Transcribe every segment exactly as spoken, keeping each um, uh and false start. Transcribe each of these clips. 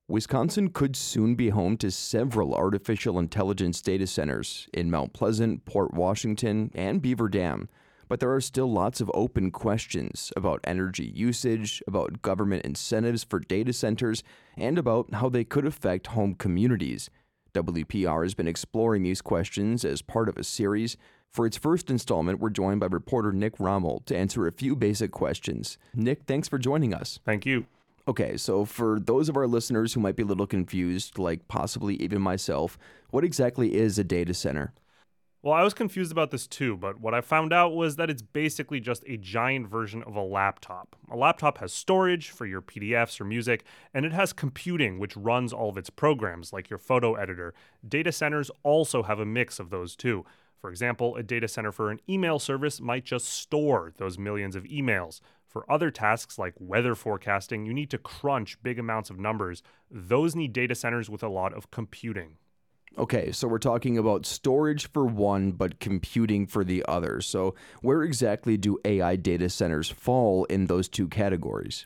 Wisconsin could soon be home to several artificial intelligence data centers in Mount Pleasant, Port Washington, and Beaver Dam. But there are still lots of open questions about energy usage, about government incentives for data centers, and about how they could affect home communities. W P R has been exploring these questions as part of a series. For its first installment, we're joined by reporter Nick Rommel to answer a few basic questions. Nick, thanks for joining us. Thank you. Okay, so for those of our listeners who might be a little confused, like possibly even myself, what exactly is a data center? Well, I was confused about this too, but what I found out was that it's basically just a giant version of a laptop. A laptop has storage for your P D Fs or music, and it has computing, which runs all of its programs, like your photo editor. Data centers also have a mix of those too. For example, a data center for an email service might just store those millions of emails. For other tasks like weather forecasting, you need to crunch big amounts of numbers. Those need data centers with a lot of computing. Okay, so we're talking about storage for one, but computing for the other. So where exactly do A I data centers fall in those two categories?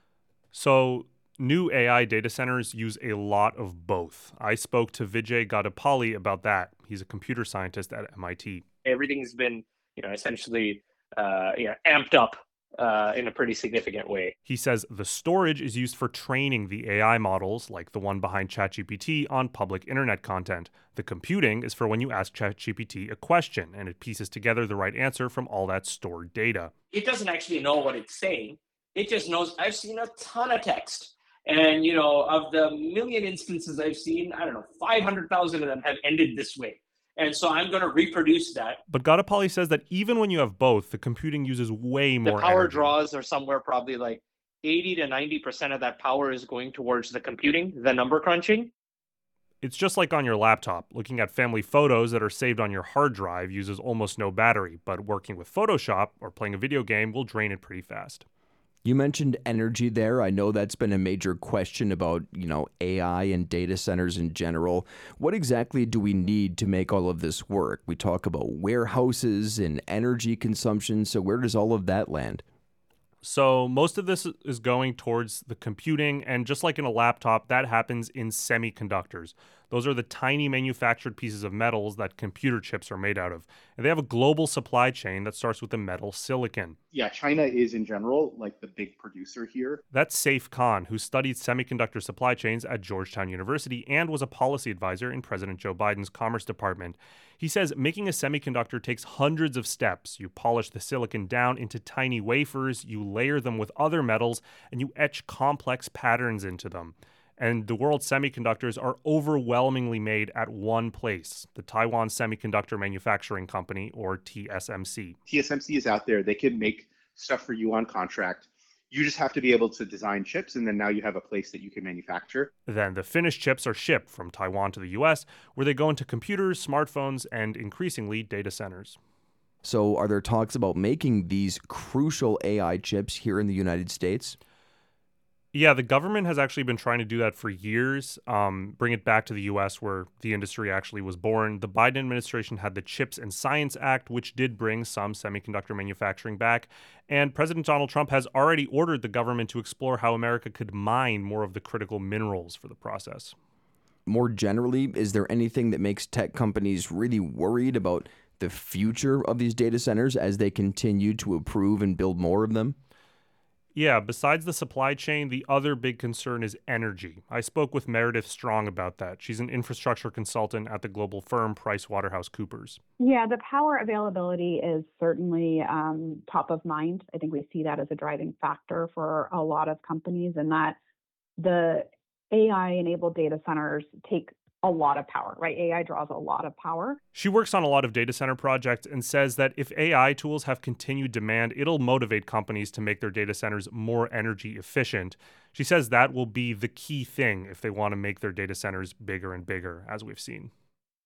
So new A I data centers use a lot of both. I spoke to Vijay Gadapalli about that. He's a computer scientist at M I T. Everything's been, you know, essentially, uh, you know, amped up uh, in a pretty significant way. He says the storage is used for training the A I models, like the one behind ChatGPT, on public internet content. The computing is for when you ask ChatGPT a question, and it pieces together the right answer from all that stored data. It doesn't actually know what it's saying. It just knows. I've seen a ton of text. And, you know, of the million instances I've seen, I don't know, five hundred thousand of them have ended this way. And so I'm going to reproduce that. But Gadapalli says that even when you have both, the computing uses way more The power energy. draws are somewhere probably like eighty to ninety percent of that power is going towards the computing, the number crunching. It's just like on your laptop. Looking at family photos that are saved on your hard drive uses almost no battery, but working with Photoshop or playing a video game will drain it pretty fast. You mentioned energy there. I know that's been a major question about, you know, A I and data centers in general. What exactly do we need to make all of this work? We talk about warehouses and energy consumption, so where does all of that land? So most of this is going towards the computing, and just like in a laptop, that happens in semiconductors. Those are the tiny manufactured pieces of metals that computer chips are made out of. And they have a global supply chain that starts with the metal silicon. Yeah, China is in general like the big producer here. That's Saif Khan, who studied semiconductor supply chains at Georgetown University and was a policy advisor in President Joe Biden's Commerce Department. He says making a semiconductor takes hundreds of steps. You polish the silicon down into tiny wafers, you layer them with other metals, and you etch complex patterns into them. And the world's semiconductors are overwhelmingly made at one place, the Taiwan Semiconductor Manufacturing Company, or T S M C. T S M C is out there. They can make stuff for you on contract. You just have to be able to design chips, and then now you have a place that you can manufacture. Then the finished chips are shipped from Taiwan to the U S, where they go into computers, smartphones, and increasingly data centers. So are there talks about making these crucial A I chips here in the United States? Yeah, the government has actually been trying to do that for years, um, bring it back to the U S where the industry actually was born. The Biden administration had the CHIPS and Science Act, which did bring some semiconductor manufacturing back. And President Donald Trump has already ordered the government to explore how America could mine more of the critical minerals for the process. More generally, is there anything that makes tech companies really worried about the future of these data centers as they continue to approve and build more of them? Yeah, besides the supply chain, the other big concern is energy. I spoke with Meredith Strong about that. She's an infrastructure consultant at the global firm PricewaterhouseCoopers. Yeah, the power availability is certainly um, top of mind. I think we see that as a driving factor for a lot of companies, and that the A I-enabled data centers take a lot of power, right? A I draws a lot of power. She works on a lot of data center projects and says that if A I tools have continued demand, it'll motivate companies to make their data centers more energy efficient. She says that will be the key thing if they want to make their data centers bigger and bigger, as we've seen.